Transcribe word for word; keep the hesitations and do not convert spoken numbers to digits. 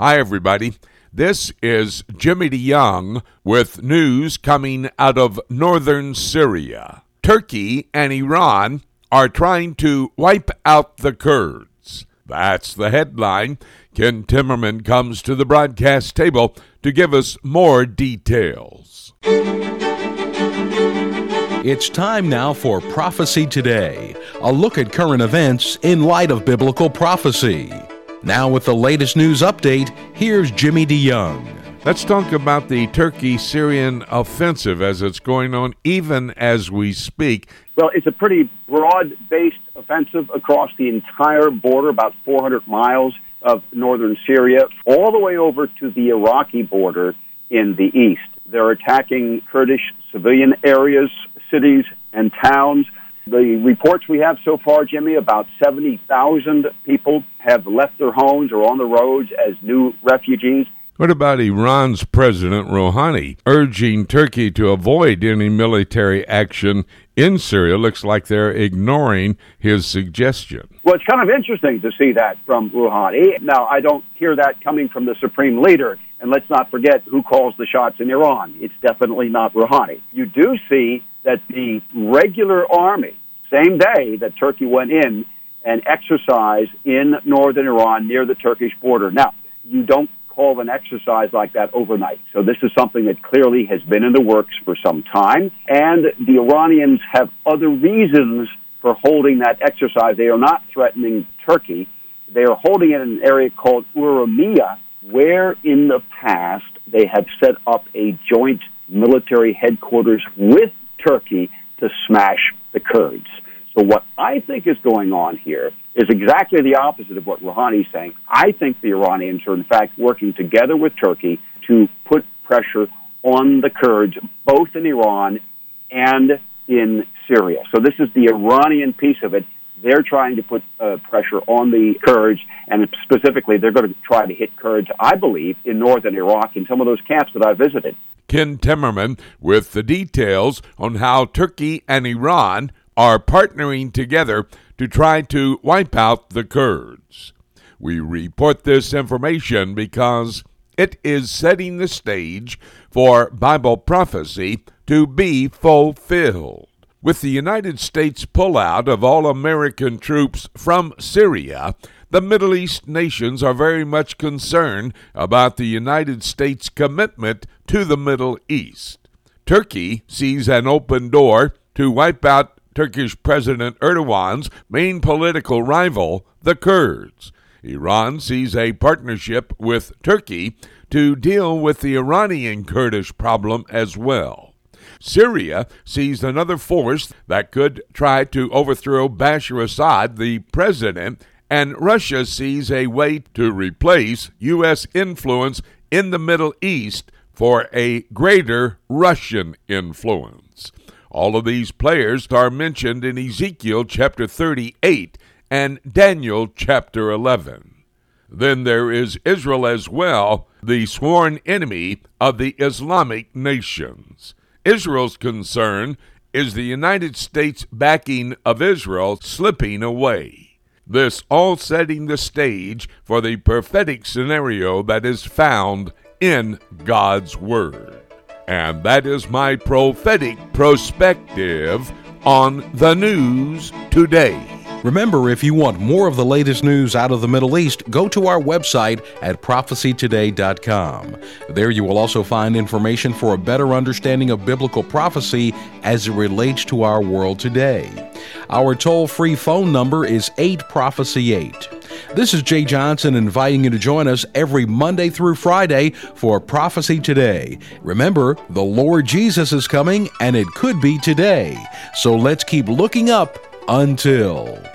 Hi, everybody. This is Jimmy DeYoung with news coming out of northern Syria. Turkey and Iran are trying to wipe out the Kurds. That's the headline. Ken Timmerman comes to the broadcast table to give us more details. It's time now for Prophecy Today, a look at current events in light of biblical prophecy. Now with the latest news update, here's Jimmy DeYoung. Let's talk about the Turkey-Syrian offensive as it's going on even as we speak. Well, it's a pretty broad-based offensive across the entire border, about four hundred miles of northern Syria, all the way over to the Iraqi border in the east. They're attacking Kurdish civilian areas, cities, and towns. The reports we have so far, Jimmy, about seventy thousand people have left their homes or on the roads as new refugees. What about Iran's President Rouhani urging Turkey to avoid any military action in Syria? Looks like they're ignoring his suggestion. Well, it's kind of interesting to see that from Rouhani. Now, I don't hear that coming from the supreme leader. And let's not forget who calls the shots in Iran. It's definitely not Rouhani. You do see that the regular army, same day that Turkey went in and exercised in northern Iran near the Turkish border. Now, you don't call an exercise like that overnight. So this is something that clearly has been in the works for some time. And the Iranians have other reasons for holding that exercise. They are not threatening Turkey. They are holding it in an area called Urmia, where in the past they have set up a joint military headquarters with Turkey to smash the Kurds. So what I think is going on here is exactly the opposite of what Rouhani is saying. I think the Iranians are, in fact, working together with Turkey to put pressure on the Kurds, both in Iran and in Syria. So this is the Iranian piece of it. They're trying to put uh, pressure on the Kurds, and specifically they're going to try to hit Kurds, I believe, in northern Iraq, in some of those camps that I visited. Ken Timmerman with the details on how Turkey and Iran are partnering together to try to wipe out the Kurds. We report this information because it is setting the stage for Bible prophecy to be fulfilled. With the United States pullout of all American troops from Syria, the Middle East nations are very much concerned about the United States' commitment to the Middle East. Turkey sees an open door to wipe out Turkish President Erdogan's main political rival, the Kurds. Iran sees a partnership with Turkey to deal with the Iranian Kurdish problem as well. Syria sees another force that could try to overthrow Bashar Assad, the president, and Russia sees a way to replace U S influence in the Middle East for a greater Russian influence. All of these players are mentioned in Ezekiel chapter thirty-eight and Daniel chapter eleven. Then there is Israel as well, the sworn enemy of the Islamic nations. Israel's concern is the United States backing of Israel slipping away. This all setting the stage for the prophetic scenario that is found in God's Word. And that is my prophetic perspective on the news today. Remember, if you want more of the latest news out of the Middle East, go to our website at prophecy today dot com. There you will also find information for a better understanding of biblical prophecy as it relates to our world today. Our toll-free phone number is eight prophecy eight. This is Jay Johnson inviting you to join us every Monday through Friday for Prophecy Today. Remember, the Lord Jesus is coming, and it could be today. So let's keep looking up until...